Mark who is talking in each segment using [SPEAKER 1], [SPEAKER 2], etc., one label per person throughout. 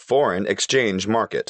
[SPEAKER 1] Foreign exchange market.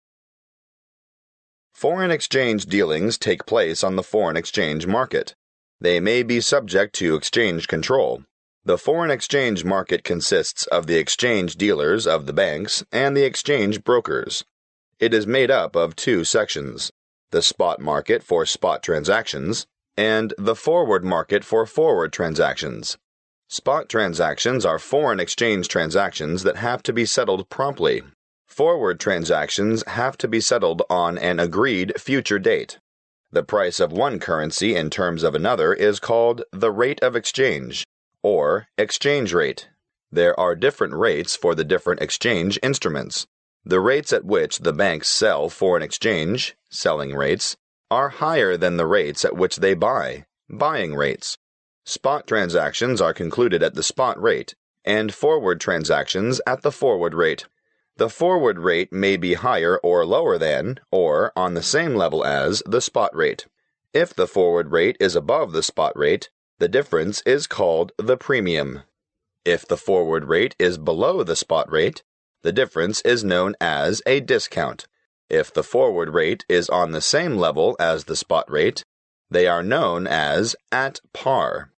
[SPEAKER 1] Foreign exchange dealings take place on the foreign exchange market. They may be subject to exchange control. The foreign exchange market consists of the exchange dealers of the banks and the exchange brokers. It is made up of two sections: the spot market for spot transactions and the forward market for forward transactions. Spot transactions are foreign exchange transactions that have to be settled promptly. Forward transactions have to be settled on an agreed future date. The price of one currency in terms of another is called the rate of exchange, or exchange rate. There are different rates for the different exchange instruments. The rates at which the banks sell foreign exchange, selling rates, are higher than the rates at which they buy, buying rates. Spot transactions are concluded at the spot rate, and forward transactions at the forward rate. The forward rate may be higher or lower than, or on the same level as, the spot rate. If the forward rate is above the spot rate, the difference is called the premium. If the forward rate is below the spot rate, the difference is known as a discount. If the forward rate is on the same level as the spot rate, they are known as at par.